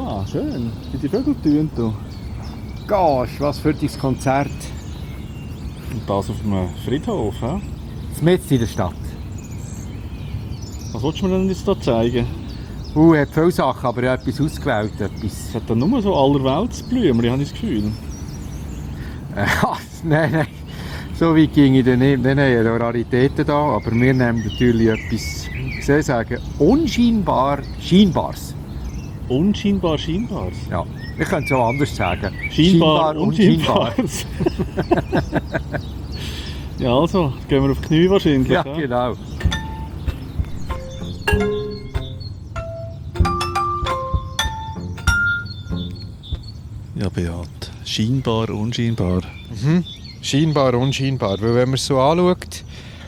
Ah, schön. Wie die Vögel tun du. Gosh, was für ein Konzert. Und das auf einem Friedhof, hä? Mitten in der Stadt. Was willst du mir denn jetzt hier zeigen? Hat viele Sachen, aber ich habe etwas ausgewählt. Es hat dann nur so allerweltsblümchen, habe ich das Gefühl. Nein. So weit ging ich dann nicht. Nein, da Raritäten da, aber wir nehmen natürlich etwas, wie soll ich sagen, unscheinbar Scheinbares. Unscheinbar Scheinbares? Ja, ich könnte es auch anders sagen. Scheinbar Unscheinbares. Ja, also, gehen wir auf die Knie wahrscheinlich. Ja, genau. Ja, Beat. Scheinbar, unscheinbar. Scheinbar, unscheinbar. Weil wenn man es so anschaut,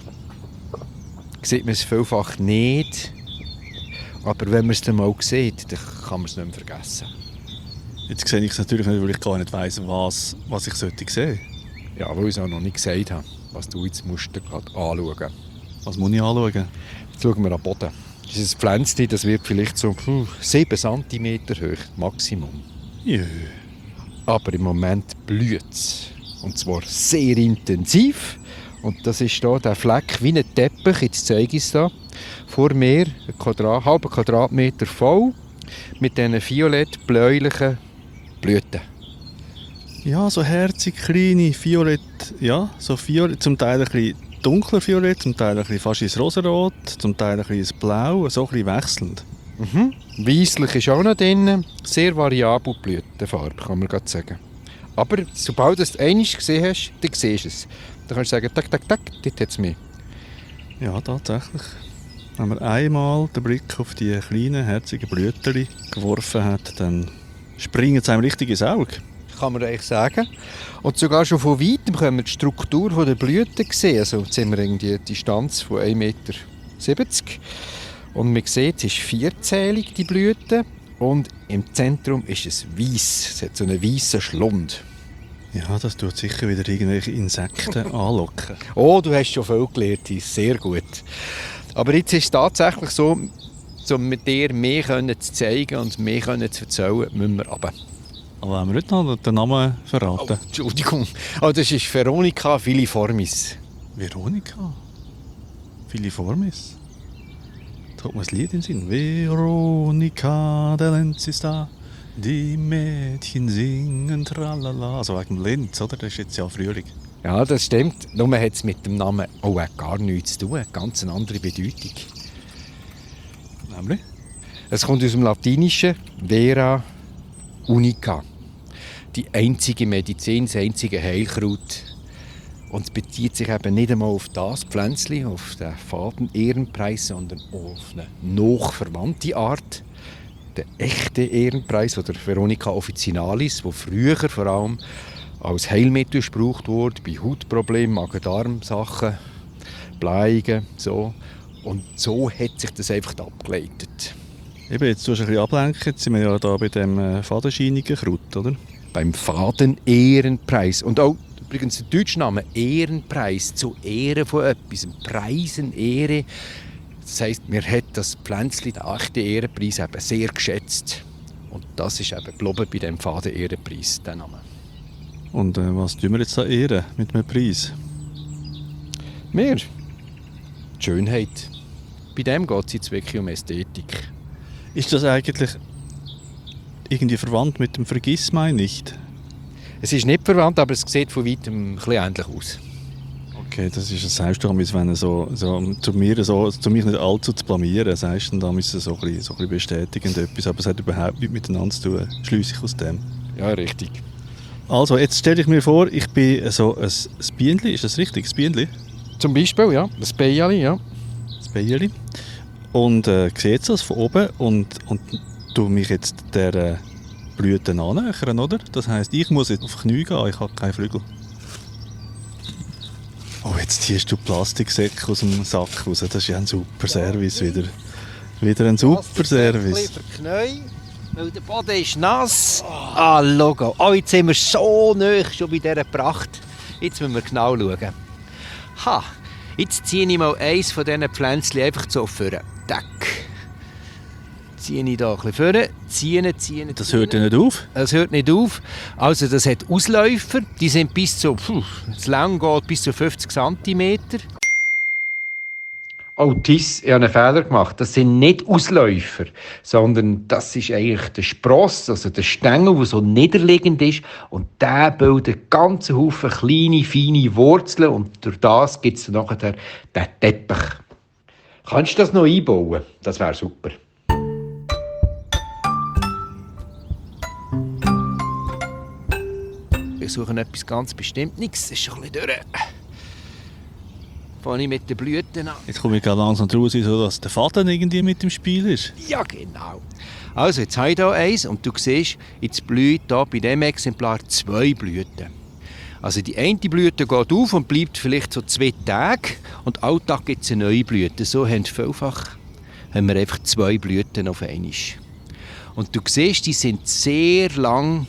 sieht man es vielfach nicht. Aber wenn man es dann mal sieht, dann kann man es nicht mehr vergessen. Jetzt sehe ich es natürlich nicht, weil ich gar nicht weiss, was ich sehen sollte. Ja, weil ich es auch noch nicht gesagt habe, was du jetzt musst gerade anschauen. Was muss ich anschauen? Jetzt schauen wir am Boden. Dieses Pflänzchen, das wird vielleicht so 7 cm hoch, Maximum. Jö. Aber im Moment blüht es. Und zwar sehr intensiv. Und das ist hier der Fleck wie ein Teppich, jetzt zeige ich es hier. Vor mir ein halber Quadratmeter voll mit diesen violett-bläulichen Blüten. Ja, so herzig, kleine, violett, ja, so violett, zum Teil ein bisschen dunkler violett, zum Teil ein bisschen fast ins Rosarot, zum Teil ein bisschen ins Blau, so ein bisschen wechselnd. Weisslich ist auch noch drin, sehr variabel Blütenfarbe, kann man gerade sagen. Aber sobald du es einmal gesehen hast, dann siehst du es. Dann kannst du sagen, tak, tak, tak, dort hat es mehr. Ja, tatsächlich. Wenn man einmal den Blick auf die kleinen, herzigen Blüten geworfen hat, dann springen sie einem richtig ins Auge. Kann man eigentlich sagen. Und sogar schon von weitem können wir die Struktur der Blüten sehen. Also jetzt haben wir irgendwie eine Distanz von 1,70 Meter. Und man sieht, es ist vierzählig, die Blüte. Und im Zentrum ist es weiss. Es hat so einen weissen Schlund. Ja, das tut sicher wieder irgendwelche Insekten anlocken. Oh, du hast schon viel gelernt, sehr gut. Aber jetzt ist es tatsächlich so, um mit dir mehr zu zeigen und mehr zu erzählen, müssen wir runter. Aber haben wir nicht noch den Namen verraten? Oh, Entschuldigung. Oh, das ist Veronica filiformis. Veronica? Filiformis? Da hat mir das Lied in den Sinn. Veronica de Lenz ist da, die Mädchen singen tralala. Also wegen Lenz, oder? Das ist jetzt ja Frühling. Ja, das stimmt. Nur hat es mit dem Namen auch gar nichts zu tun. Ganz eine andere Bedeutung. Nämlich? Es kommt aus dem Lateinischen Vera Unica. Die einzige Medizin, das einzige Heilkraut. Und es bezieht sich eben nicht einmal auf das Pflänzchen, auf den Faden-Ehrenpreis, sondern auf eine nachverwandte Art. Den echten Ehrenpreis, oder Veronica officinalis, der früher vor allem als Heilmittel gebraucht wurde, bei Hautproblemen, Magen-Darm-Sachen, Bleiungen, so. Und so hat sich das einfach abgeleitet. Eben, jetzt tust du ein bisschen ablenken. Jetzt sind wir ja da bei dem fadenscheinigen Kraut, oder? Beim Faden-Ehrenpreis. Und auch übrigens der deutsche Name Ehrenpreis, zu Ehren von etwas, Preisen, Ehre. Das heisst, mir hat das Pflänzchen, den 8. Ehrenpreis, eben sehr geschätzt. Und das ist eben geblieben bei dem Faden-Ehrenpreis, der Name. Und was tun wir jetzt da ehren mit einem Preis? Mehr. Die Schönheit. Bei dem geht es jetzt wirklich um Ästhetik. Ist das eigentlich irgendwie verwandt mit dem Vergissmeinnicht nicht? Es ist nicht verwandt, aber es sieht von weitem ein bisschen ähnlich aus. Okay, das ist ein Selbstverständnis, wenn so zu mich nicht allzu zu blamieren, sagst du, da müssen so ein bisschen bestätigend etwas, aber es hat überhaupt nichts miteinander zu tun, schliesse ich aus dem. Ja, richtig. Also, jetzt stelle ich mir vor, ich bin so ein Bienenli, ist das richtig, ein Bienenli? Zum Beispiel, ja, das Beijali, ja. Das Bienenli. Und sehe jetzt das von oben und tu mich jetzt der Blüte annähern, oder? Das heisst, ich muss jetzt auf die Knie gehen, ich habe keine Flügel. Oh, jetzt ziehst du Plastiksäcke aus dem Sack raus. Das ist ja ein super Service wieder. Wieder ein super Service. Für die Knie, weil der Boden ist nass. Ah, Logo. Oh, jetzt sind wir so nahe schon bei dieser Pracht. Jetzt müssen wir genau schauen. Ha, jetzt ziehe ich mal eins von diesen Pflänzchen einfach so vor. Tack. ziehe ich hier ein bisschen vorne. Ziehen. Das hört ja nicht auf. Es hört nicht auf. Also das hat Ausläufer, die sind bis zu, das lang geht bis zu 50 cm. Oh, Tiss, ich habe einen Fehler gemacht. Das sind nicht Ausläufer, sondern das ist eigentlich der Spross, also der Stängel, der so niederliegend ist. Und der bildet ganzen Haufen kleine, feine Wurzeln und durch das gibt es nachher den Teppich. Kannst du das noch einbauen? Das wäre super. Wir suchen etwas ganz bestimmt. Nichts, ist schon ein bisschen durch. Fange ich mit den Blüten an. Jetzt komme ich gerade langsam draus, so dass der Faden irgendwie mit im Spiel ist. Ja, genau. Also, jetzt habe ich hier eins und du siehst, jetzt blüht hier bei diesem Exemplar 2 Blüten. Also die eine Blüte geht auf und bleibt vielleicht so 2 Tage und alle Tag gibt es eine neue Blüte. So haben wir einfach 2 Blüten auf einmal. Und du siehst, die sind sehr lang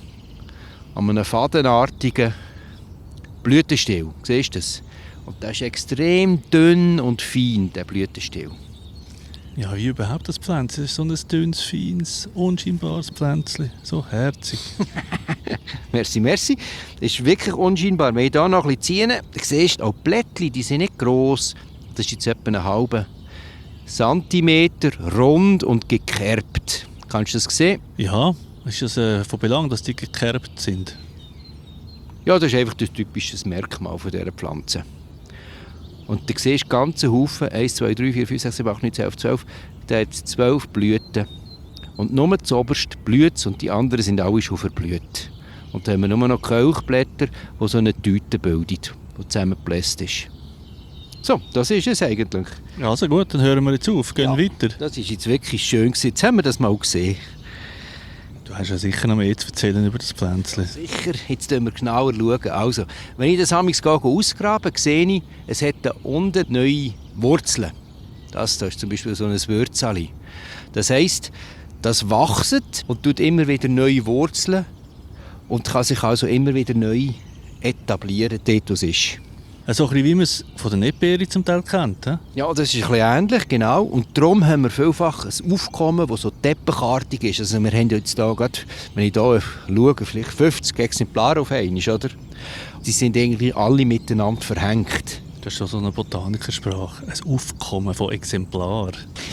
an einem fadenartigen Blütenstiel. Siehst du das? Und der ist extrem dünn und fein, der Blütenstiel. Ja, wie überhaupt das Pflänzchen. Das ist so ein dünnes, feines, unscheinbares Pflänzchen. So herzig. Merci. Das ist wirklich unscheinbar. Wenn ich hier noch ein bisschen ziehe, dann siehst du, auch die Blättchen, die sind nicht gross. Das ist jetzt etwa einen halben Zentimeter, rund und gekerbt. Kannst du das sehen? Ja, ist das von Belang, dass die gekerbt sind? Ja, das ist einfach das typische Merkmal von dieser Pflanze. Und du siehst ganzen Haufen, 1, 2, 3, 4, 5, 6, 7, 8, 9, 10, 11, 12, der hat 12 Blüten. Und nur zuoberst blüht es und die anderen sind alle schon verblüht. Und dann haben wir nur noch Kelchblätter, die so eine Tüte bilden, die zusammengebläst ist. So, das ist es eigentlich. Ja, also gut, dann hören wir jetzt auf, gehen weiter. Das ist jetzt wirklich schön gewesen. Jetzt haben wir das mal gesehen. Du hast ja sicher noch mehr zu erzählen über das Pflänzchen. Sicher, jetzt schauen wir genauer. Also, wenn ich das ausgrabe, sehe ich, es hat da unten neue Wurzeln. Das ist zum Beispiel so ein Würzeli. Das heisst, das wächst und tut immer wieder neue Wurzeln und kann sich also immer wieder neu etablieren, dort wo es ist. So ein bisschen, wie man es von der Erdbeere zum Teil kennt. He? Ja, das ist ein bisschen ähnlich, genau. Und darum haben wir vielfach ein Aufkommen, das so teppichartig ist. Also wir haben jetzt hier gerade, wenn ich hier schaue, vielleicht 50 Exemplare auf einmal, oder? Die sind eigentlich alle miteinander verhängt. Das ist schon so eine Botanikersprache. Ein Aufkommen von Exemplaren.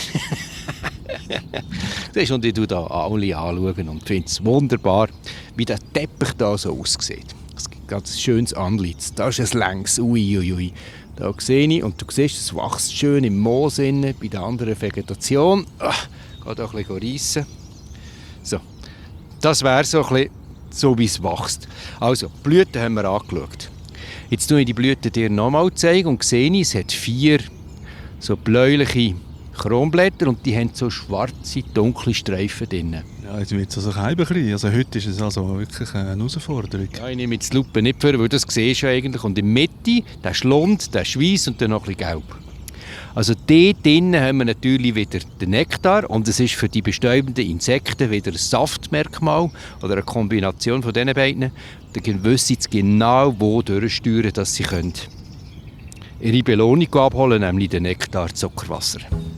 Und ich schaue da alle anschauen und finde es wunderbar, wie der Teppich da so aussieht. Es gibt ein ganz schönes Antlitz. Da ist ein längs. Uiuiui. Da sehe ich, und du siehst, es wächst schön im Moos inne, bei der anderen Vegetation. Geht auch ein bisschen reissen. So. Das wäre so ein bisschen so, wie es wächst. Also, die Blüten haben wir angeschaut. Jetzt zeige ich die Blüten dir nochmal zeigen und sehe, es hat 4 so bläuliche Kronblätter und die haben so schwarze, dunkle Streifen drin. Ja, jetzt wird es also ein bisschen. Also heute ist es also wirklich eine Herausforderung. Ja, ich nehme jetzt die Lupe nicht vor, weil das siehst du eigentlich. Und in der Mitte, der Schlund, der Schweiss und dann noch ein bisschen gelb. Also dort drinnen haben wir natürlich wieder den Nektar und es ist für die bestäubenden Insekten wieder ein Saftmerkmal oder eine Kombination von diesen beiden. Dann wissen sie genau, wo durchsteuern, dass sie können ihre Belohnung abholen, nämlich den Nektar, Zuckerwasser.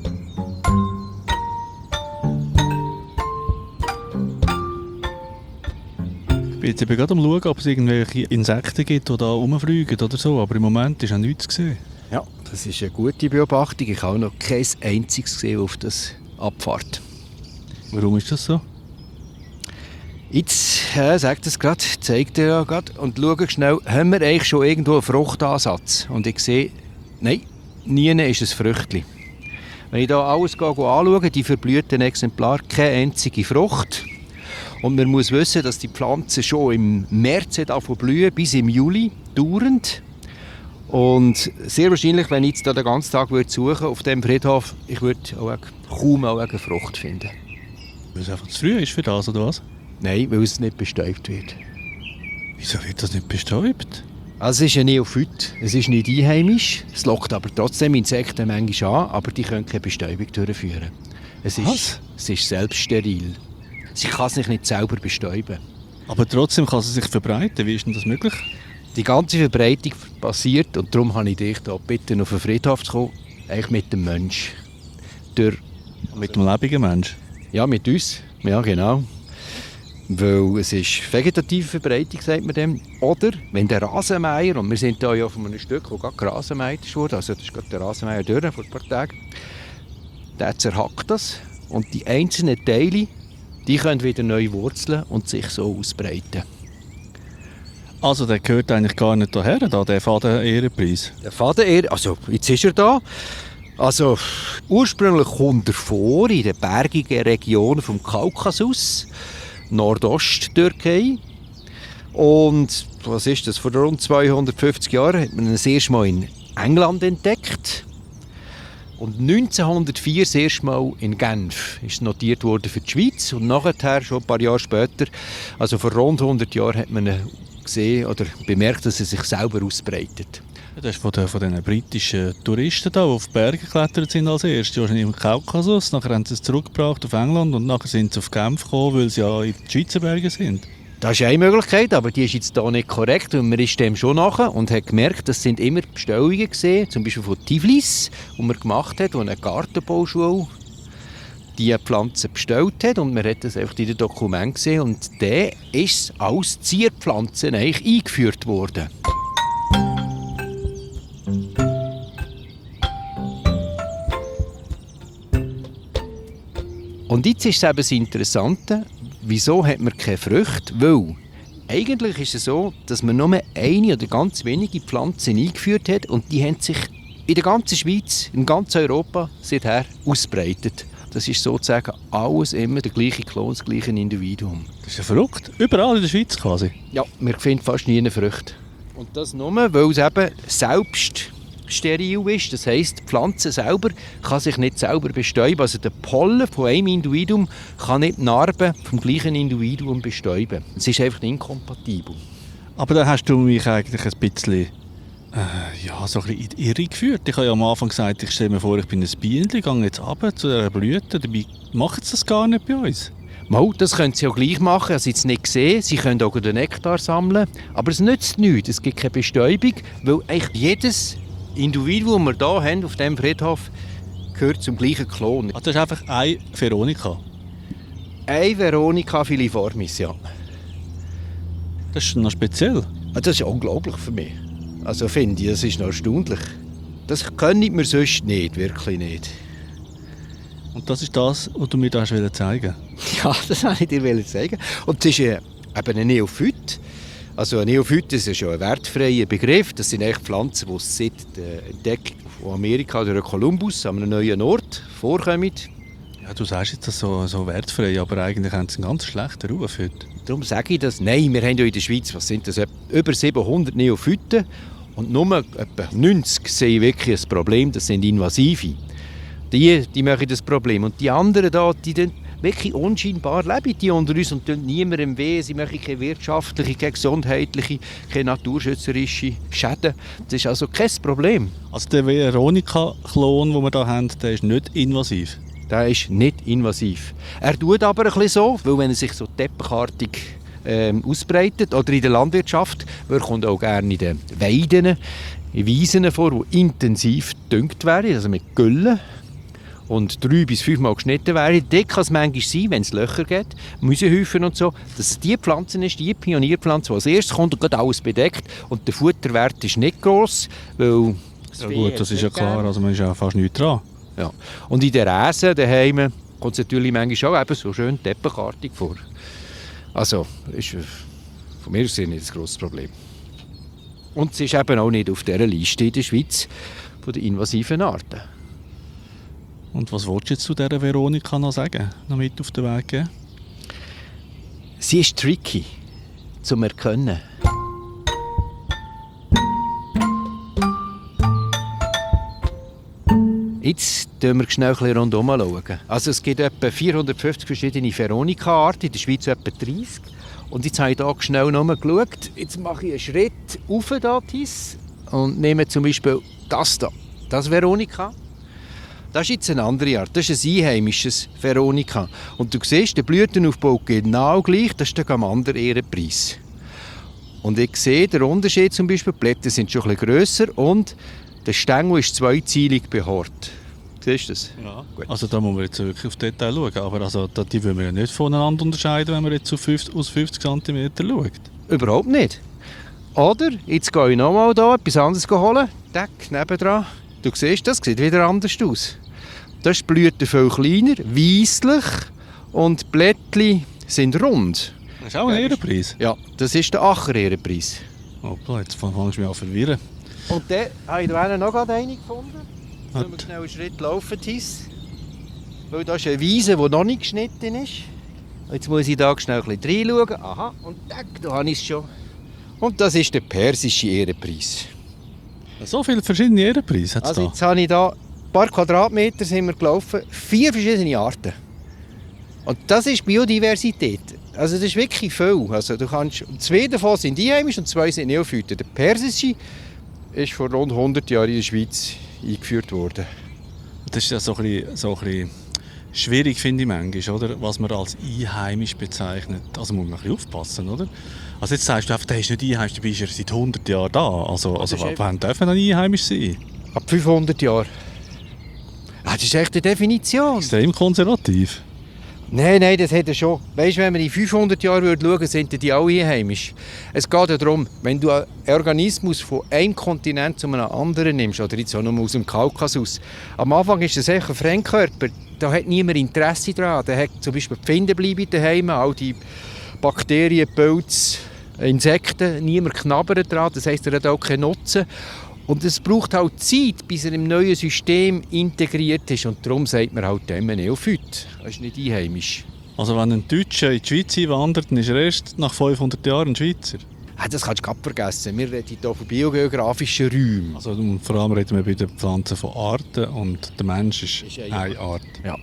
Ich bin jetzt eben gerade am Schauen, ob es irgendwelche Insekten gibt, die da rumfliegen oder so, aber im Moment ist auch nichts gesehen. Ja, das ist eine gute Beobachtung. Ich habe noch kein einziges gesehen, auf das abfahrt. Warum ist das so? Jetzt, sagt es gerade, zeigt er ja gerade und schaue schnell, haben wir eigentlich schon irgendwo einen Fruchtansatz? Und ich sehe, nein, nie ist ein Früchtchen. Wenn ich hier alles anschaue, die verblühten Exemplare, keine einzige Frucht. Und man muss wissen, dass die Pflanze schon im März blühen bis im Juli dauernd. Und sehr wahrscheinlich, wenn ich jetzt da den ganzen Tag suchen auf diesem Friedhof, ich würde kaum eine Frucht finden. Weil es einfach zu früh ist für das, oder was? Nein, weil es nicht bestäubt wird. Wieso wird das nicht bestäubt? Also es ist ein Neophyt, es ist nicht einheimisch, es lockt aber trotzdem Insekten manchmal an, aber die können keine Bestäubung durchführen. Es ist selbst steril. Sie kann sich nicht selber bestäuben. Aber trotzdem kann sie sich verbreiten. Wie ist denn das möglich? Die ganze Verbreitung passiert, und darum habe ich dich hier gebeten, auf den Friedhof zu kommen, eigentlich mit dem Mensch. Mit dem lebenden Mensch? Ja, mit uns. Ja, genau. Weil es ist vegetative Verbreitung, sagt man dem. Oder wenn der Rasenmäher, und wir sind hier ja von einem Stück, wo gerade gerasenmäht wurde, also das ist gerade der Rasenmäher durch vor ein paar Tagen, der zerhackt das und die einzelnen Teile, die können wieder neu wurzeln und sich so ausbreiten. Also der gehört eigentlich gar nicht hierher, der Faden-Ehrenpreis. Der Faden, also jetzt ist er da. Also ursprünglich kommt er vor in den bergigen Regionen vom Kaukasus, Nordosttürkei. Und was ist das? Vor rund 250 Jahren hat man ihn das erste Mal in England entdeckt. Und 1904 das erste Mal in Genf ist notiert worden für die Schweiz. Und nachher, schon ein paar Jahre später, also vor rund 100 Jahren, hat man ihn gesehen oder bemerkt, dass er sich selber ausbreitet. Das ist von den britischen Touristen, die auf die Berge geklettert sind als erstes. Wahrscheinlich im Kaukasus. Nachher haben sie es zurückgebracht auf England und nachher sind sie auf Genf gekommen, weil sie ja in den Schweizer Bergen sind. Das ist eine Möglichkeit, aber die ist jetzt hier nicht korrekt. Und man ist dem schon nachher und hat gemerkt, das sind immer Bestellungen gesehen, zum Beispiel von Tiflis, die man gemacht hat, wo eine Gartenbauschule die Pflanze bestellt hat. Und man hat das einfach in den Dokumenten gesehen. Und der ist als Zierpflanze eigentlich eingeführt worden. Und jetzt ist es eben das Interessante, wieso hat man keine Früchte? Weil eigentlich ist es so, dass man nur eine oder ganz wenige Pflanzen eingeführt hat und die haben sich in der ganzen Schweiz, in ganz Europa seither ausbreitet. Das ist sozusagen alles immer der gleiche Klon, das gleiche Individuum. Das ist ja verrückt. Überall in der Schweiz quasi. Ja, man findet fast nie eine Früchte. Und das nur, weil es eben selbst steril ist. Das heisst, die Pflanze selber kann sich nicht selber bestäuben. Also der Pollen von einem Individuum kann nicht die Narben vom gleichen Individuum bestäuben. Es ist einfach inkompatibel. Aber da hast du mich eigentlich ein bisschen, so ein bisschen in die Irre geführt. Ich habe ja am Anfang gesagt, ich stelle mir vor, ich bin ein Bienchen, gehe jetzt runter zu dieser Blüte. Dabei macht es das gar nicht bei uns. Mal, das können sie auch gleich machen. Also jetzt nicht gesehen. Sie können auch den Nektar sammeln. Aber es nützt nichts. Es gibt keine Bestäubung, weil eigentlich jedes Individuum, das wir hier haben, auf diesem Friedhof, gehört zum gleichen Klon. Also das ist einfach eine Veronika. Eine Veronica filiformis, ja. Das ist noch speziell. Das ist unglaublich für mich. Also finde ich, das ist noch erstaunlich. Das können wir sonst nicht, wirklich nicht. Und das ist das, was du mir da zeigen wolltest? Ja, das wollte ich dir zeigen. Und es ist eben ein Neophyt. Also ein Neophyt ist ja schon ein wertfreier Begriff. Das sind eigentlich Pflanzen, die seit der Entdeckung von Amerika durch Kolumbus an einem neuen Ort vorkommen. Ja, du sagst jetzt das so wertfrei, aber eigentlich haben sie einen ganz schlechten Ruf heute. Darum sage ich das. Nein, wir haben ja in der Schweiz, was sind das, über 700 Neophyten. Und nur etwa 90 sehen wirklich ein Problem, das sind Invasive. Die machen das Problem. Und die anderen da, die wirklich unscheinbar leben die unter uns und tun niemandem weh. Sie machen keine wirtschaftliche, keine gesundheitliche, keine naturschützerische Schäden. Das ist also kein Problem. Also der Veronika-Klon, den wir hier haben, der ist nicht invasiv? Der ist nicht invasiv. Er tut aber ein bisschen so, weil wenn er sich so teppichartig ausbreitet oder in der Landwirtschaft, er kommt auch gerne in den Weiden, in Wiesen vor, die intensiv gedüngt werden, also mit Gülle. Und 3 bis 5 Mal geschnitten werden. Dort kann es manchmal sein, wenn es Löcher gibt, Mäusehäufen und so, dass es die Pflanze ist, die Pionierpflanze, die als erstes kommt und gerade alles bedeckt. Und der Futterwert ist nicht gross, weil... Ja gut, das ist ja klar, also man ist ja fast nichts dran. Ja. Und in den Räsen daheim kommt es natürlich manchmal auch eben so schön teppichartig vor. Also, ist von mir aus nicht ein grosses Problem. Und es ist eben auch nicht auf dieser Liste in der Schweiz von den invasiven Arten. Und was willst du jetzt zu dieser Veronika noch sagen, noch mit auf den Weg geben? Sie ist tricky zum Erkennen. Jetzt schauen wir schnell ein bisschen rundherum. Also es gibt etwa 450 verschiedene Veronika-Arten, in der Schweiz etwa 30. Und jetzt habe ich hier schnell nochmal geschaut. Jetzt mache ich einen Schritt rauf und nehme zum Beispiel das hier. Das Veronika. Das ist jetzt eine andere Art. Das ist ein einheimisches Veronika. Und du siehst, der Blütenaufbau genau gleich. Das ist der Gamander-Ehrenpreis. Und ich sehe den Unterschied zum Beispiel. Die Blätter sind schon ein bisschen grösser und der Stängel ist zweizeilig behaart. Siehst du das? Ja. Gut. Also da muss man jetzt wirklich auf Detail schauen. Aber also, die wollen wir ja nicht voneinander unterscheiden, wenn man jetzt aus 50 cm schaut. Überhaupt nicht. Oder, jetzt gehe ich nochmal da etwas anderes holen. Tack, nebendran. Du siehst, das sieht wieder anders aus. Das blüht viel kleiner, weisslich und die Blättchen sind rund. Das ist auch ein Ehrenpreis. Ja, das ist der Acher-Ehrenpreis. Hoppla, jetzt fangst du mich an zu verwirren. Und dann habe ich da noch gerade einen gefunden. Sollen wir schnell einen Schritt laufen, Thies? Weil da ist eine Wiese, die noch nicht geschnitten ist. Jetzt muss ich da schnell ein bisschen reinschauen. Aha, und tack, da habe ich es schon. Und das ist der persische Ehrenpreis. So viele verschiedene Ehrenpreise hat es Also da. jetzt habe ich da ein paar Quadratmeter sind wir gelaufen, 4 verschiedene Arten. Und das ist Biodiversität. Also das ist wirklich viel. Also du kannst, 2 davon sind einheimisch und 2 sind Neophyten. Der persische ist vor rund 100 Jahren in der Schweiz eingeführt worden. Das ist ja so ein bisschen schwierig, finde ich manchmal, oder? Was man als einheimisch bezeichnet. Also muss man ein bisschen aufpassen, oder? Also jetzt sagst du einfach, der ist nicht einheimisch, du bist ja seit 100 Jahren da. Also wann dürfen dann einheimisch sein? Ab 500 Jahren. Das ist echt eine Definition. Extrem konservativ. Nein, das hat er schon. Weißt du, wenn wir in 500 Jahren schauen würden, sind die alle einheimisch. Es geht ja darum, wenn du einen Organismus von einem Kontinent zu einem anderen nimmst, oder jetzt auch nur aus dem Kaukasus, am Anfang ist das echt ein Fremdkörper. Da hat niemand Interesse daran. Da hat zum Beispiel Pfinde bleiben daheim, all die Bakterien, Pilze, Insekten, niemand knabbert daran. Das heisst, er hat auch keinen Nutzen. Und es braucht halt Zeit, bis er im neuen System integriert ist. Und darum sagt man halt dem Neophyt. Das ist nicht einheimisch. Also wenn ein Deutscher in die Schweiz einwandert, dann ist er erst nach 500 Jahren ein Schweizer. Das kannst du gerade vergessen. Wir reden hier von biogeografischen Räumen. Also vor allem reden wir bei den Pflanzen von Arten und der Mensch ist eine Art. Ja.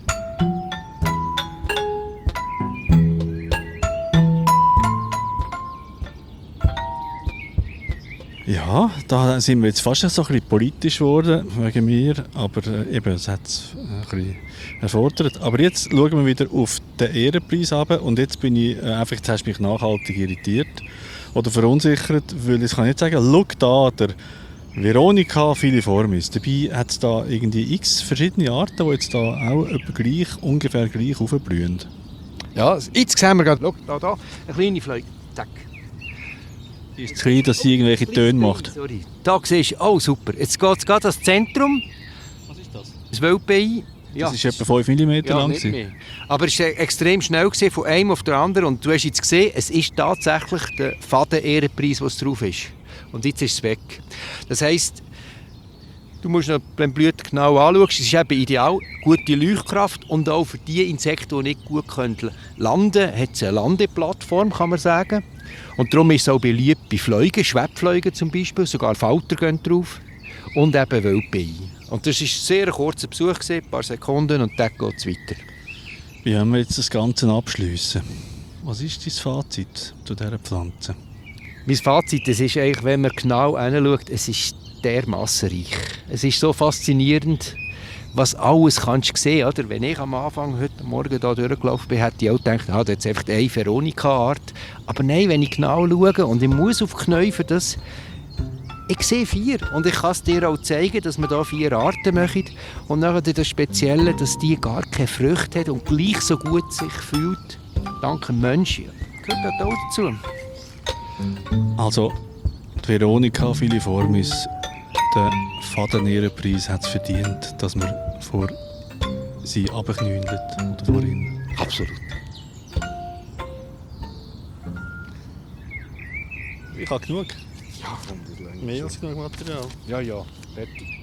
Ja, da sind wir jetzt fast so ein bisschen politisch geworden wegen mir, aber eben, es hat es ein bisschen erfordert. Aber jetzt schauen wir wieder auf den Ehrenpreis runter und jetzt bin ich einfach, jetzt hast du mich nachhaltig irritiert oder verunsichert, weil ich kann nicht sagen, schau da, der Veronica filiformis. Dabei hat es da irgendwie x verschiedene Arten, die jetzt da auch ungefähr gleich aufblühen. Ja, jetzt sehen wir gerade, schau, da, eine kleine Fliege. Zack. Die ist zu klein, dass sie irgendwelche Töne macht. Sorry. Da siehst du, oh super, jetzt geht es gerade ans Zentrum. Was ist das? Das Wildbein. Ja. Das ist etwa 5 mm lang. Nicht mehr. Aber es war extrem schnell von einem auf den anderen. Und du hast jetzt gesehen, es ist tatsächlich der Faden-Ehrenpreis, der drauf ist. Und jetzt ist es weg. Das heisst, du musst noch, wenn du Blüten genau anschaust, es ist eben ideal, gute Leuchtkraft und auch für die Insekten, die nicht gut landen können, hat es eine Landeplattform, kann man sagen. Und darum ist es auch beliebt bei Fliegen, Schwebfliegen zum Beispiel, sogar Falter gehen drauf und eben Wildbein. Und das war ein sehr kurzer Besuch, ein paar Sekunden und dann geht es weiter. Wie haben wir jetzt das Ganze abschliessen? Was ist dein Fazit zu dieser Pflanze? Mein Fazit das ist eigentlich, wenn man genau hinschaut, es ist dermassen reich. Es ist so faszinierend, was alles kannst du sehen. Oder? Wenn ich am Anfang heute Morgen hier durchgelaufen bin, hätte ich auch gedacht, da ist einfach eine Veronica-Art. Aber nein, wenn ich genau schaue und ich muss auf die Knie für das, ich sehe 4 und ich kann es dir auch zeigen, dass wir hier 4 Arten machen und nachher das Spezielle, dass die gar keine Früchte hat und gleich so gut sich fühlt, dank dem Menschen. Gehört das auch dazu? Also, die Veronica filiformis, der Faden-Ehrenpreis hat es verdient, dass man vor sie runterknüllt oder vor ihnen. Absolut. Ich habe genug. Ja, Mehr als genug Material. Ja, fertig.